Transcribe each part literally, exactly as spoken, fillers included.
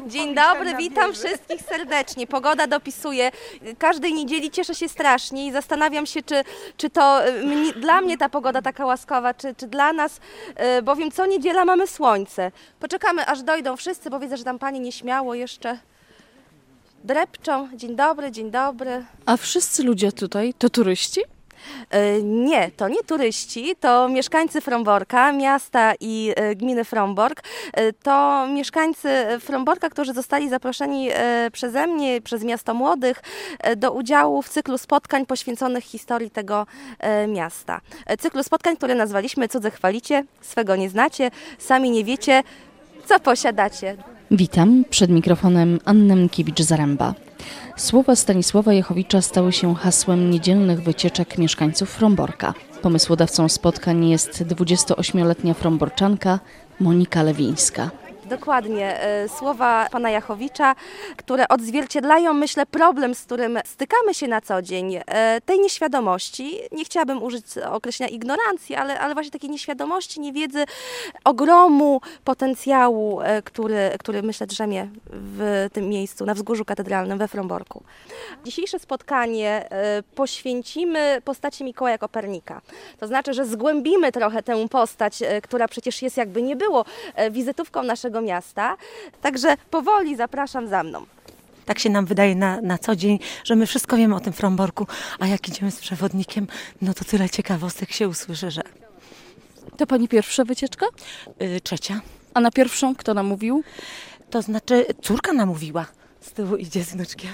Dzień dobry, witam wszystkich serdecznie. Pogoda dopisuje. Każdej niedzieli cieszę się strasznie i zastanawiam się, czy, czy to mnie, dla mnie ta pogoda taka łaskawa, czy, czy dla nas, bowiem co niedziela mamy słońce. Poczekamy, aż dojdą wszyscy, bo widzę, że tam panie nieśmiało jeszcze drepczą. Dzień dobry, dzień dobry. A wszyscy ludzie tutaj to turyści? Nie, to nie turyści, to mieszkańcy Fromborka, miasta i gminy Frombork. To mieszkańcy Fromborka, którzy zostali zaproszeni przeze mnie, przez Miasto Młodych do udziału w cyklu spotkań poświęconych historii tego miasta. Cyklu spotkań, który nazwaliśmy Cudze chwalicie, swego nie znacie, sami nie wiecie, co posiadacie. Witam, przed mikrofonem Anna Mkiewicz-Zaręba. Słowa Stanisława Jechowicza stały się hasłem niedzielnych wycieczek mieszkańców Fromborka. Pomysłodawcą spotkań jest dwudziestoośmioletnia fromborczanka Monika Lewińska. Dokładnie, słowa pana Jechowicza, które odzwierciedlają, myślę, problem, z którym stykamy się na co dzień, tej nieświadomości, nie chciałabym użyć określenia ignorancji, ale, ale właśnie takiej nieświadomości, niewiedzy, ogromu potencjału, który, który myślę drzemie w tym miejscu, na Wzgórzu Katedralnym we Fromborku. Dzisiejsze spotkanie poświęcimy postaci Mikołaja Kopernika. To znaczy, że zgłębimy trochę tę postać, która przecież jest, jakby nie było, wizytówką naszego miasta. Także powoli zapraszam za mną. Tak się nam wydaje na, na co dzień, że my wszystko wiemy o tym Fromborku, a jak idziemy z przewodnikiem, no to tyle ciekawostek się usłyszy, że... To pani pierwsza wycieczka? Yy, trzecia. A na pierwszą kto namówił? To znaczy córka namówiła. Z tyłu idzie z wnuczkiem.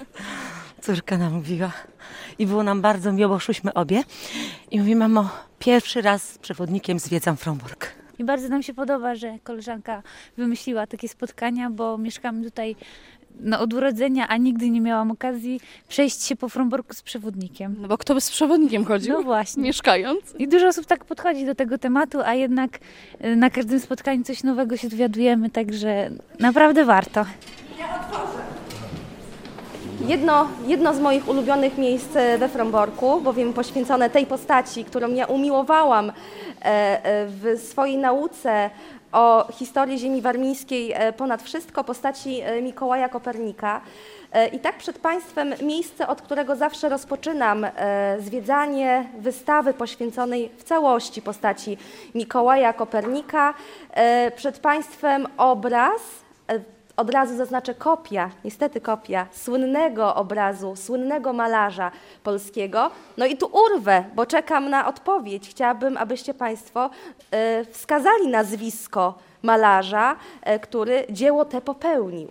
Córka namówiła. I było nam bardzo miło, szłyśmy obie. I mówi, mamo, pierwszy raz z przewodnikiem zwiedzam Frombork. I bardzo nam się podoba, że koleżanka wymyśliła takie spotkania, bo mieszkamy tutaj no, od urodzenia, a nigdy nie miałam okazji przejść się po Fromborku z przewodnikiem. No bo kto by z przewodnikiem chodził? No właśnie. Mieszkając. I dużo osób tak podchodzi do tego tematu, a jednak na każdym spotkaniu coś nowego się dowiadujemy, także naprawdę warto. Jedno, jedno z moich ulubionych miejsc we Fromborku, bowiem poświęcone tej postaci, którą ja umiłowałam w swojej nauce o historii ziemi warmińskiej ponad wszystko, postaci Mikołaja Kopernika. I tak przed Państwem miejsce, od którego zawsze rozpoczynam zwiedzanie wystawy poświęconej w całości postaci Mikołaja Kopernika. Przed Państwem obraz, od razu zaznaczę kopia, niestety kopia, słynnego obrazu, słynnego malarza polskiego. No i tu urwę, bo czekam na odpowiedź. Chciałabym, abyście Państwo y, wskazali nazwisko malarza, y, który dzieło te popełnił.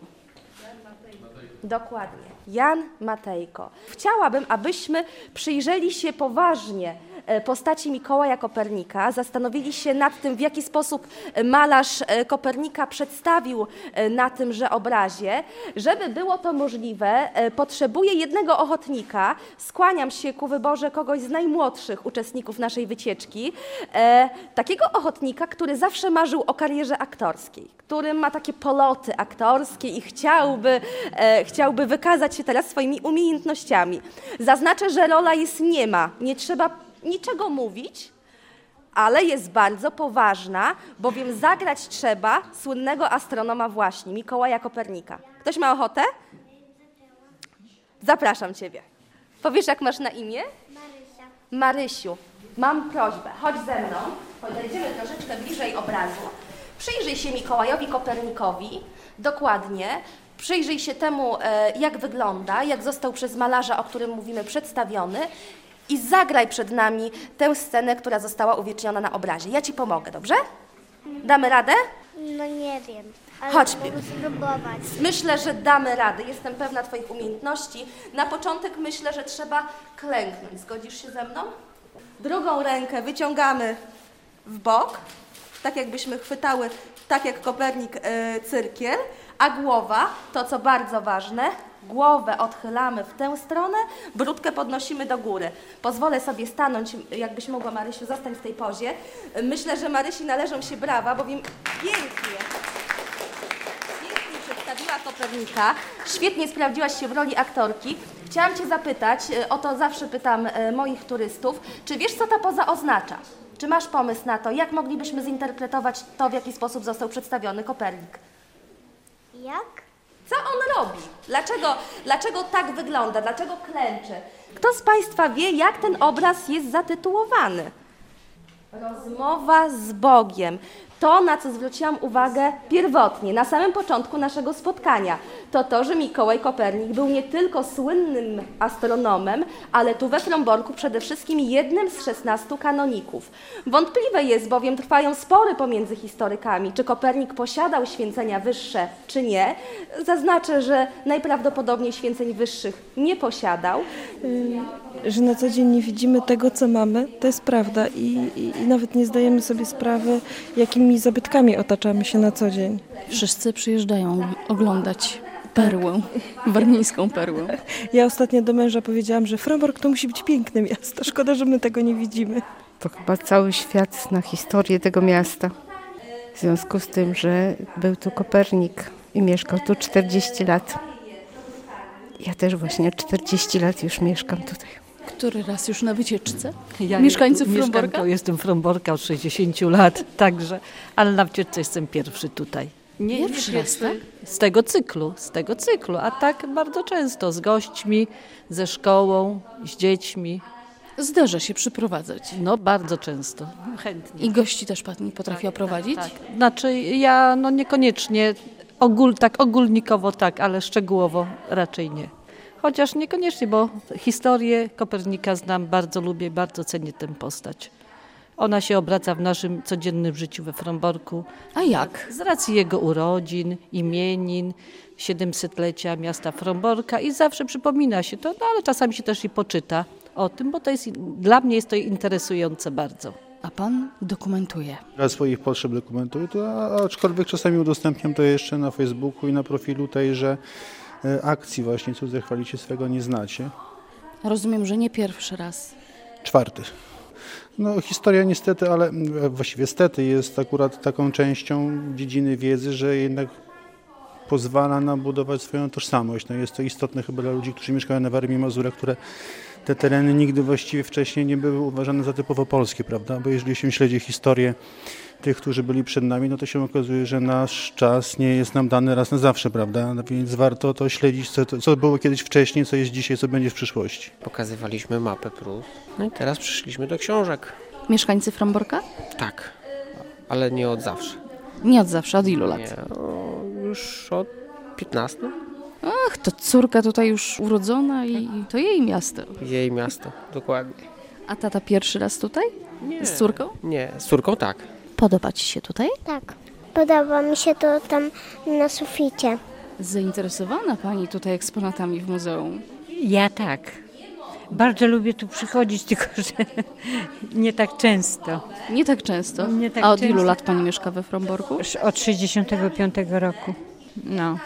Dokładnie. Jan Matejko. Chciałabym, abyśmy przyjrzeli się poważnie postaci Mikołaja Kopernika, zastanowili się nad tym, w jaki sposób malarz Kopernika przedstawił na tymże obrazie. Żeby było to możliwe, potrzebuję jednego ochotnika. Skłaniam się ku wyborze kogoś z najmłodszych uczestników naszej wycieczki. Takiego ochotnika, który zawsze marzył o karierze aktorskiej, który ma takie poloty aktorskie i chciałby, chciałby wykazać się teraz swoimi umiejętnościami. Zaznaczę, że rola jest niema, nie trzeba niczego mówić, ale jest bardzo poważna, bowiem zagrać trzeba słynnego astronoma właśnie, Mikołaja Kopernika. Ktoś ma ochotę? Zapraszam Ciebie. Powiesz, jak masz na imię? Marysia. Marysiu, mam prośbę, chodź ze mną, podejdziemy troszeczkę bliżej obrazu. Przyjrzyj się Mikołajowi Kopernikowi, dokładnie. Przyjrzyj się temu, jak wygląda, jak został przez malarza, o którym mówimy, przedstawiony. I zagraj przed nami tę scenę, która została uwieczniona na obrazie. Ja Ci pomogę, dobrze? Damy radę? No nie wiem, ale Chodź. mogę spróbować. Myślę, że damy radę. Jestem pewna Twoich umiejętności. Na początek myślę, że trzeba klęknąć. Zgodzisz się ze mną? Drugą rękę wyciągamy w bok, tak jakbyśmy chwytały, tak jak Kopernik, yy, cyrkiel, a głowa, to co bardzo ważne, głowę odchylamy w tę stronę, brudkę podnosimy do góry. Pozwolę sobie stanąć, jakbyś mogła, Marysiu, zostań w tej pozie. Myślę, że Marysi należą się brawa, bowiem pięknie, pięknie przedstawiła Kopernika, świetnie sprawdziłaś się w roli aktorki. Chciałam Cię zapytać, o to zawsze pytam moich turystów, czy wiesz, co ta poza oznacza? Czy masz pomysł na to, jak moglibyśmy zinterpretować to, w jaki sposób został przedstawiony Kopernik? Jak? Co on robi? Dlaczego, dlaczego tak wygląda? Dlaczego klęczy? Kto z Państwa wie, jak ten obraz jest zatytułowany? Rozmowa z Bogiem. To, na co zwróciłam uwagę pierwotnie, na samym początku naszego spotkania, to to, że Mikołaj Kopernik był nie tylko słynnym astronomem, ale tu we Fromborku przede wszystkim jednym z szesnastu kanoników. Wątpliwe jest, bowiem trwają spory pomiędzy historykami, czy Kopernik posiadał święcenia wyższe, czy nie. Zaznaczę, że najprawdopodobniej święceń wyższych nie posiadał. Że na co dzień nie widzimy tego, co mamy, to jest prawda i, i, i nawet nie zdajemy sobie sprawy, jakimi zabytkami otaczamy się na co dzień. Wszyscy przyjeżdżają oglądać perłę, warmińską perłę. Ja ostatnio do męża powiedziałam, że Frombork to musi być piękne miasto. Szkoda, że my tego nie widzimy. To chyba cały świat zna historię tego miasta. W związku z tym, że był tu Kopernik i mieszkał tu czterdzieści lat. Ja też właśnie czterdzieści lat już mieszkam tutaj. Który raz już na wycieczce? Ja Mieszkańców mieszkam, Fromborka? to jestem Fromborka od sześćdziesięciu lat, także, ale na wycieczce jestem pierwszy tutaj. Nie, Pierwszy nie raz, tak? Z tego cyklu, z tego cyklu, a tak bardzo często z gośćmi, ze szkołą, z dziećmi. Zdarza się przyprowadzać. No bardzo często, chętnie. I gości też Pani potrafi oprowadzić? Tak. Znaczy ja no niekoniecznie, ogól, tak ogólnikowo tak, ale szczegółowo raczej nie. Chociaż niekoniecznie, bo historię Kopernika znam, bardzo lubię, bardzo cenię tę postać. Ona się obraca w naszym codziennym życiu we Fromborku. A jak? Z racji jego urodzin, imienin, siedemsetlecia miasta Fromborka i zawsze przypomina się to, no ale czasami się też i poczyta o tym, bo to jest, dla mnie jest to interesujące bardzo. A Pan dokumentuje. Dla swoich potrzeb dokumentuję, to, a- aczkolwiek czasami udostępniam to jeszcze na Facebooku i na profilu tejże e, akcji właśnie Cudze chwalicie, swego nie znacie. Rozumiem, że nie pierwszy raz. Czwarty. No historia niestety, ale e, właściwie stety jest akurat taką częścią dziedziny wiedzy, że jednak pozwala nam budować swoją tożsamość. No jest to istotne chyba dla ludzi, którzy mieszkają na Warmii i Mazurach, które te tereny nigdy właściwie wcześniej nie były uważane za typowo polskie, prawda? Bo jeżeli się śledzi historię tych, którzy byli przed nami, no to się okazuje, że nasz czas nie jest nam dany raz na zawsze, prawda? No więc warto to śledzić, co, co było kiedyś wcześniej, co jest dzisiaj, co będzie w przyszłości. Pokazywaliśmy mapę Prus, no i teraz przyszliśmy do książek. Mieszkańcy Fromborka? Tak, ale nie od zawsze. Nie od zawsze, od ilu lat? Nie, o, już od piętnastu. Ach, to córka tutaj już urodzona i to jej miasto. Jej miasto, dokładnie. A tata pierwszy raz tutaj? Nie. Z córką? Nie, z córką tak. Podoba Ci się tutaj? Tak. Podoba mi się to tam na suficie. Zainteresowana Pani tutaj eksponatami w muzeum? Ja tak. Bardzo lubię tu przychodzić, tylko że nie tak często. Nie tak często. Nie tak A od często. ilu lat Pani mieszka we Fromborku? Już od sześćdziesiątego piątego roku. No.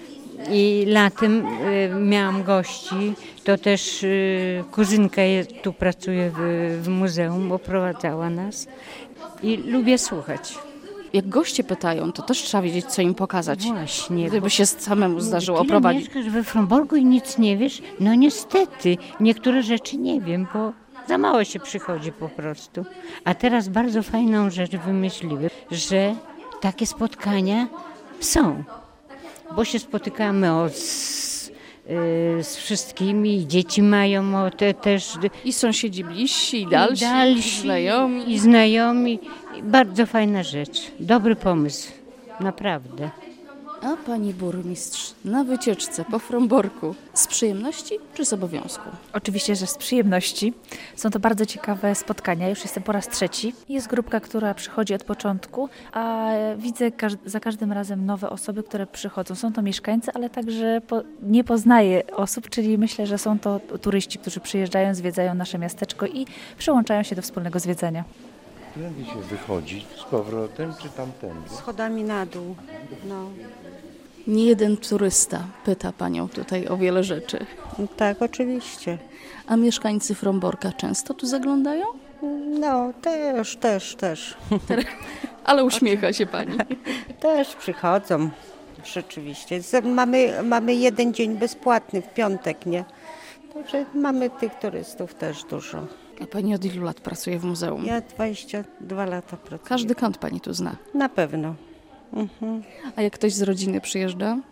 I latem y, miałam gości, to też y, kuzynka je, tu pracuje w, w muzeum, oprowadzała nas i lubię słuchać. Jak goście pytają, to też trzeba wiedzieć, co im pokazać. Właśnie. Gdyby się samemu zdarzyło Tyle oprowadzić. mieszkasz we Fromborku i nic nie wiesz? No niestety, niektóre rzeczy nie wiem, bo za mało się przychodzi po prostu. A teraz bardzo fajną rzecz wymyśliły, że takie spotkania są. Bo się spotykamy o, z, y, z wszystkimi, dzieci mają o, te, też. I sąsiedzi bliżsi, i dalsi, i dalsi, znajomi. I znajomi. Bardzo fajna rzecz. Dobry pomysł. Naprawdę. A Pani burmistrz na wycieczce po Fromborku z przyjemności czy z obowiązku? Oczywiście, że z przyjemności. Są to bardzo ciekawe spotkania. Już jestem po raz trzeci. Jest grupka, która przychodzi od początku, a widzę każ- za każdym razem nowe osoby, które przychodzą. Są to mieszkańcy, ale także po- nie poznaję osób, czyli myślę, że są to turyści, którzy przyjeżdżają, zwiedzają nasze miasteczko i przyłączają się do wspólnego zwiedzania. Tędy się wychodzi z powrotem, czy tamtędy? Schodami na dół, no. Nie jeden turysta pyta Panią tutaj o wiele rzeczy. Tak, oczywiście. A mieszkańcy Fromborka często tu zaglądają? No, też, też, też. Ale uśmiecha się Pani. Też przychodzą, rzeczywiście. Z- Mamy, mamy jeden dzień bezpłatny w piątek, nie? Także mamy tych turystów też dużo. A Pani od ilu lat pracuje w muzeum? Ja dwadzieścia dwa lata pracuję. Każdy kąt Pani tu zna. Na pewno. Mhm. A jak ktoś z rodziny przyjeżdża,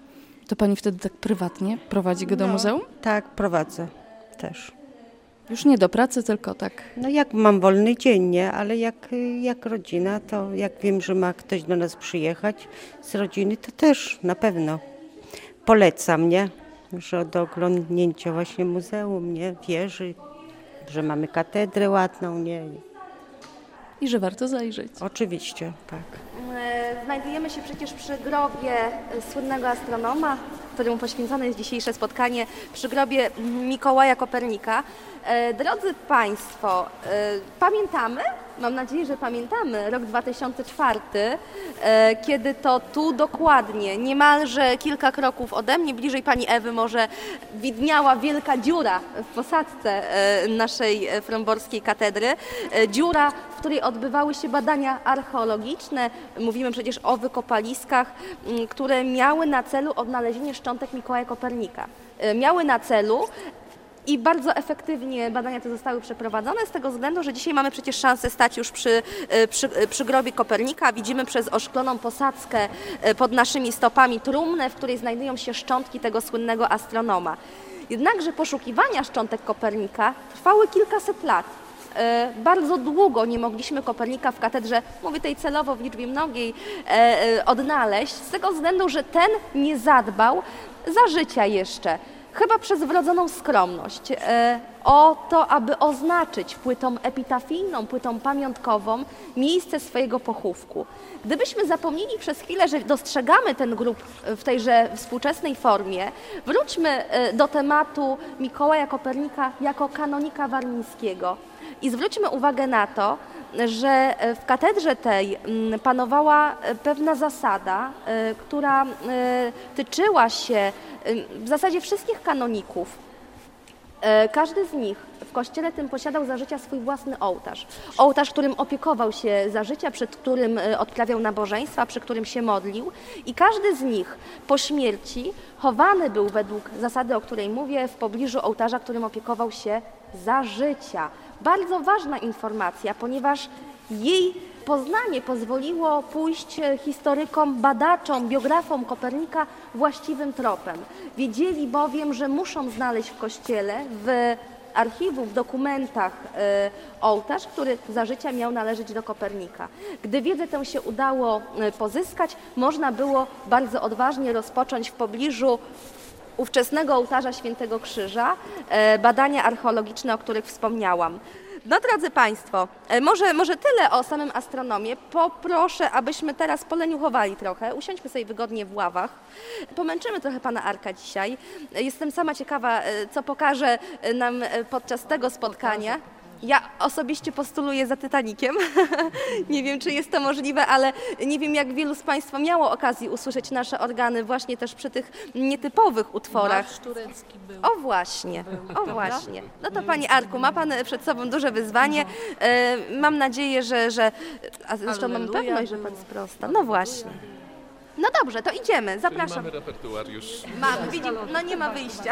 To pani wtedy tak prywatnie prowadzi go do No, muzeum? Tak, prowadzę też. Już nie do pracy, tylko tak. No jak mam wolny dzień, nie? Ale jak, jak rodzina, to jak wiem, że ma ktoś do nas przyjechać z rodziny, to też na pewno polecam, nie? Że do oglądnięcia właśnie muzeum, nie? Wieży, że mamy katedrę ładną, nie? I że warto zajrzeć. Oczywiście, tak. Znajdujemy się przecież przy grobie słynnego astronoma, któremu poświęcone jest dzisiejsze spotkanie, przy grobie Mikołaja Kopernika. Drodzy Państwo, pamiętamy, mam nadzieję, że pamiętamy, rok dwa tysiące czwarty, kiedy to tu dokładnie, niemalże kilka kroków ode mnie, bliżej Pani Ewy może, widniała wielka dziura w posadzce naszej fromborskiej katedry. Dziura, w której odbywały się badania archeologiczne. Mówimy przecież o wykopaliskach, które miały na celu odnalezienie szczątek Mikołaja Kopernika. Miały na celu i bardzo efektywnie badania te zostały przeprowadzone z tego względu, że dzisiaj mamy przecież szansę stać już przy, przy, przy grobie Kopernika. Widzimy przez oszkloną posadzkę pod naszymi stopami trumnę, w której znajdują się szczątki tego słynnego astronoma. Jednakże poszukiwania szczątek Kopernika trwały kilkaset lat. Bardzo długo nie mogliśmy Kopernika w katedrze, mówię tej celowo w liczbie mnogiej, odnaleźć, z tego względu, że ten nie zadbał za życia jeszcze, chyba przez wrodzoną skromność, o to, aby oznaczyć płytą epitafijną, płytą pamiątkową miejsce swojego pochówku. Gdybyśmy zapomnieli przez chwilę, że dostrzegamy ten grób w tejże współczesnej formie, wróćmy do tematu Mikołaja Kopernika jako kanonika warmińskiego. I zwróćmy uwagę na to, że w katedrze tej panowała pewna zasada, która tyczyła się w zasadzie wszystkich kanoników. Każdy z nich w kościele tym posiadał za życia swój własny ołtarz. Ołtarz, którym opiekował się za życia, przed którym odprawiał nabożeństwa, przy którym się modlił. I każdy z nich po śmierci chowany był według zasady, o której mówię, w pobliżu ołtarza, którym opiekował się za życia. Bardzo ważna informacja, ponieważ jej poznanie pozwoliło pójść historykom, badaczom, biografom Kopernika właściwym tropem. Wiedzieli bowiem, że muszą znaleźć w kościele, w archiwum, w dokumentach e, ołtarz, który za życia miał należeć do Kopernika. Gdy wiedzę tę się udało pozyskać, można było bardzo odważnie rozpocząć w pobliżu ówczesnego ołtarza Świętego Krzyża badania archeologiczne, o których wspomniałam. No drodzy Państwo, może, może tyle o samym astronomie. Poproszę, abyśmy teraz poleniuchowali trochę, usiądźmy sobie wygodnie w ławach. Pomęczymy trochę Pana Arka dzisiaj. Jestem sama ciekawa, co pokaże nam podczas tego spotkania. Ja osobiście postuluję za Titanikiem. Nie wiem, czy jest to możliwe, ale nie wiem, jak wielu z Państwa miało okazję usłyszeć nasze organy właśnie też przy tych nietypowych utworach. Marsz turecki był. O właśnie, był, o właśnie. No to Panie Arku, ma Pan przed sobą duże wyzwanie. E, mam nadzieję, że, że a zresztą mam pewność, że Pan sprosta. No właśnie. No dobrze, to idziemy, zapraszam. Czyli mamy repertuar już. Mamy, widzimy, no nie ma wyjścia.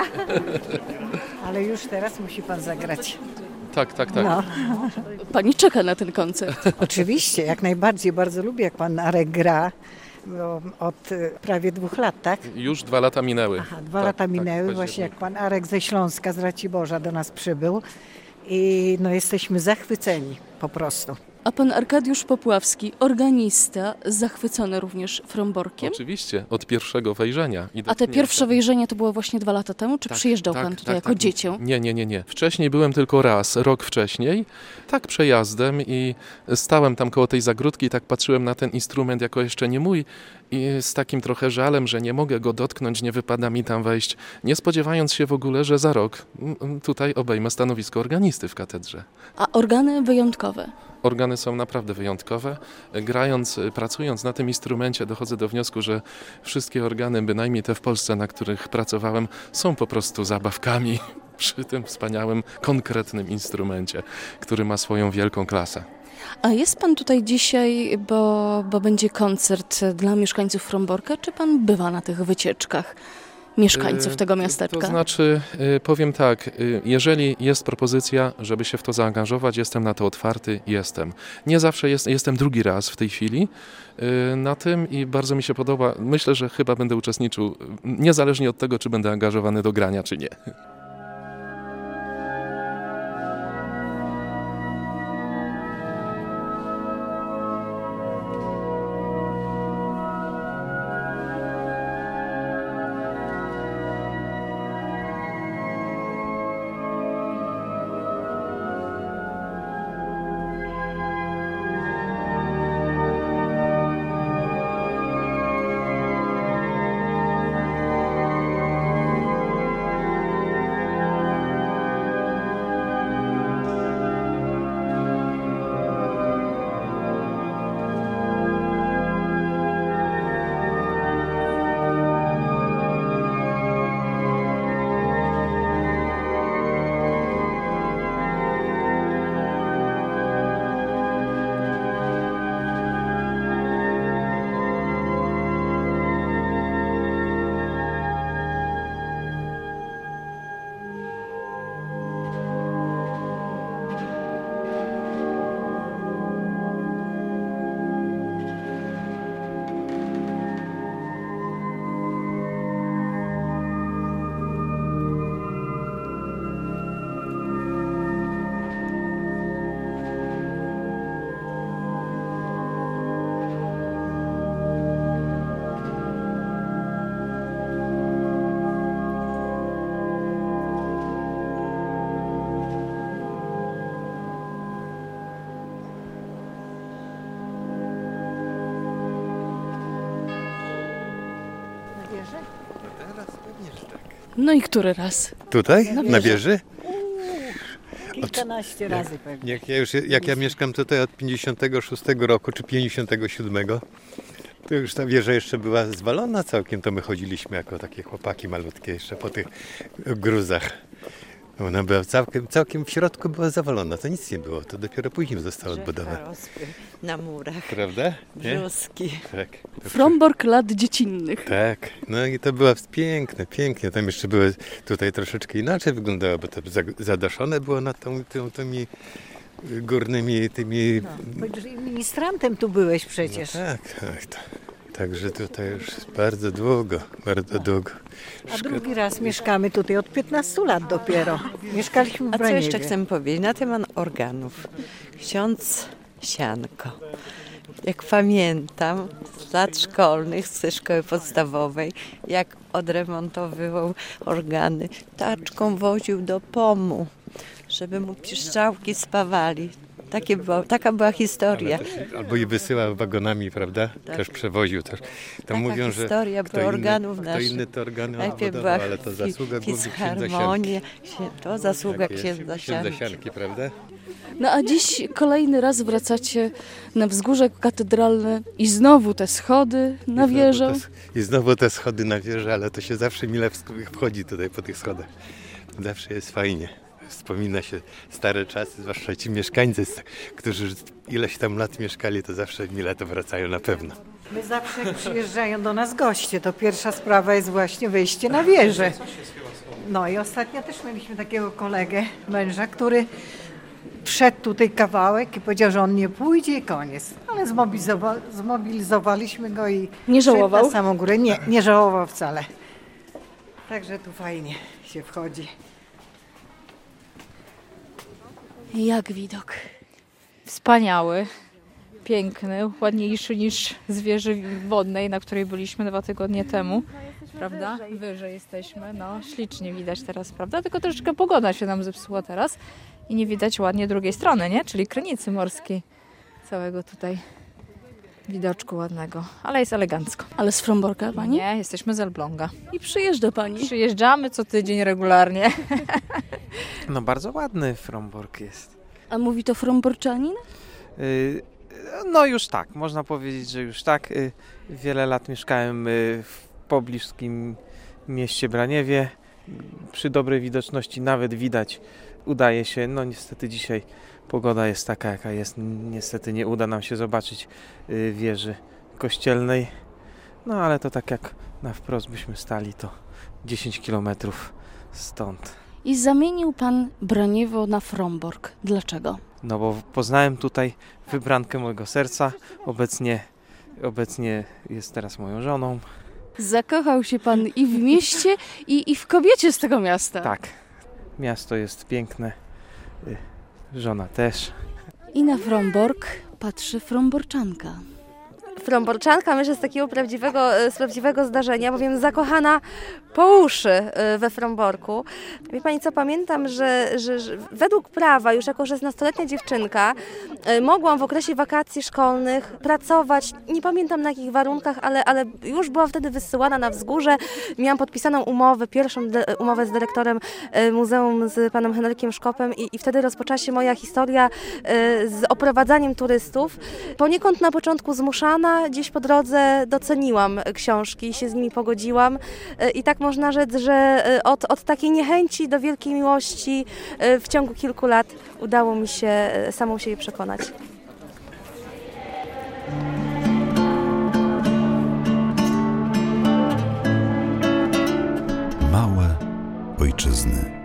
Ale już teraz musi Pan zagrać. Tak, tak, tak. No. Pani czeka na ten koncert. Oczywiście, jak najbardziej. Bardzo lubię, jak Pan Arek gra. Bo od prawie dwóch lat, tak? Już dwa lata minęły. Aha, dwa tak, lata minęły, tak, właśnie jak Pan Arek ze Śląska, z Raciborza do nas przybył. I no jesteśmy zachwyceni po prostu. A pan Arkadiusz Popławski, organista, zachwycony również Fromborkiem? Oczywiście, od pierwszego wejrzenia. I A te pierwsze wejrzenie to było właśnie dwa lata temu? Czy tak, przyjeżdżał tak, pan tutaj tak, jako tak. dziecię? Nie, nie, nie, nie. Wcześniej byłem tylko raz, rok wcześniej, tak przejazdem i stałem tam koło tej zagródki i tak patrzyłem na ten instrument jako jeszcze nie mój i z takim trochę żalem, że nie mogę go dotknąć, nie wypada mi tam wejść, nie spodziewając się w ogóle, że za rok tutaj obejmę stanowisko organisty w katedrze. A organy wyjątkowe? Organy są naprawdę wyjątkowe. Grając, pracując na tym instrumencie dochodzę do wniosku, że wszystkie organy, bynajmniej te w Polsce, na których pracowałem, są po prostu zabawkami przy tym wspaniałym, konkretnym instrumencie, który ma swoją wielką klasę. A jest pan tutaj dzisiaj, bo, bo będzie koncert dla mieszkańców Fromborka, czy pan bywa na tych wycieczkach? mieszkańców tego miasteczka? To znaczy, powiem tak, jeżeli jest propozycja, żeby się w to zaangażować, jestem na to otwarty, jestem. Nie zawsze jest, jestem drugi raz w tej chwili na tym i bardzo mi się podoba. Myślę, że chyba będę uczestniczył, niezależnie od tego, czy będę angażowany do grania, czy nie. No i który raz? Tutaj? Na Na wieży. wieży? Kilkanaście razy pewnie. Jak ja, już, jak ja mieszkam tutaj od pięćdziesiątego szóstego roku, czy pięćdziesiątego siódmego, to już ta wieża jeszcze była zwalona całkiem, to my chodziliśmy jako takie chłopaki malutkie jeszcze po tych gruzach. Ona była całkiem, całkiem w środku była zawalona, to nic nie było, to dopiero później zostało odbudowane. Na murach. Prawda? Nie? Brzuski. Tak. Frombork lat dziecinnych. Tak, no i to było piękne, pięknie. Tam jeszcze były, tutaj troszeczkę inaczej wyglądało, bo to zadaszone było nad tą, tą, tymi górnymi, tymi... No, ministrantem tu byłeś przecież. No tak, tak. To, także tutaj już bardzo długo, bardzo długo. A drugi raz mieszkamy tutaj od piętnastu lat dopiero. Mieszkaliśmy w A co Braniewie. jeszcze chcę powiedzieć na temat organów? Ksiądz Sianko. Jak pamiętam z lat szkolnych, ze szkoły podstawowej, jak odremontowywał organy, taczką woził do Pomu, żeby mu piszczałki spawali. Takie była, taka była historia. Też, albo i wysyłał wagonami, prawda? Tak. Też przewoził. Też. Tam mówią, że historia kto była inny, organów kto naszych. inny te organy Najpierw odbudował, była ale to zasługa głównie księdza Filharmonia, Sianki. to zasługa Tak jest, księdza księdza Sianki. Sianki, prawda? No a dziś kolejny raz wracacie na wzgórze katedralne i znowu te schody na I znowu wieżę. te- I znowu te schody na wieżę, ale to się zawsze mile wchodzi tutaj po tych schodach. Zawsze jest fajnie. Wspomina się stare czasy, zwłaszcza ci mieszkańcy, którzy ileś tam lat mieszkali, to zawsze mile to wracają na pewno. My zawsze jak przyjeżdżają do nas goście, to pierwsza sprawa jest właśnie wejście na wieżę. No i ostatnio też mieliśmy takiego kolegę, męża, który wszedł tutaj kawałek i powiedział, że on nie pójdzie i koniec. Ale zmobilizowa- zmobilizowaliśmy go i Nie wszedł żałował? na samą górę. Nie, nie żałował wcale. Także tu fajnie się wchodzi. Jak widok? Wspaniały, piękny, ładniejszy niż z wieży wodnej, na której byliśmy dwa tygodnie temu. Prawda? Wyżej. wyżej jesteśmy, no ślicznie widać teraz, prawda? Tylko troszeczkę pogoda się nam zepsuła teraz i nie widać ładnie drugiej strony, nie? Czyli Krynicy Morskiej, całego tutaj widoczku ładnego, ale jest elegancko. Ale z Fromborka pani? Nie, jesteśmy z Elbląga. I przyjeżdża pani? Przyjeżdżamy co tydzień regularnie. No bardzo ładny Frombork jest. A mówi to Fromborczanin? Y, No już tak, można powiedzieć, że już tak. Y, Wiele lat mieszkałem y, w pobliskim mieście Braniewie. Przy dobrej widoczności nawet widać, udaje się, no niestety dzisiaj pogoda jest taka jaka jest, niestety nie uda nam się zobaczyć y, wieży kościelnej, no ale to tak jak na wprost byśmy stali, to dziesięć kilometrów stąd. I zamienił pan Braniewo na Frombork. Dlaczego? No bo poznałem tutaj wybrankę mojego serca, obecnie, obecnie jest teraz moją żoną. Zakochał się pan i w mieście, i, i w kobiecie z tego miasta. Tak, miasto jest piękne, żona też. I na Frombork patrzy fromborczanka. Fromborczanka, myślę, z takiego prawdziwego, z prawdziwego zdarzenia, bowiem zakochana po uszy we Fromborku. Wie pani co, pamiętam, że, że, że według prawa już jako szesnastoletnia dziewczynka mogłam w okresie wakacji szkolnych pracować, nie pamiętam na jakich warunkach, ale, ale już byłam wtedy wysyłana na wzgórze. Miałam podpisaną umowę, pierwszą de, umowę z dyrektorem muzeum, z panem Henrykiem Szkopem i, i wtedy rozpoczęła się moja historia z oprowadzaniem turystów. Poniekąd na początku zmuszana, gdzieś po drodze doceniłam książki i się z nimi pogodziłam i tak można rzec, że od, od takiej niechęci do wielkiej miłości w ciągu kilku lat udało mi się samą siebie przekonać. Małe ojczyzny.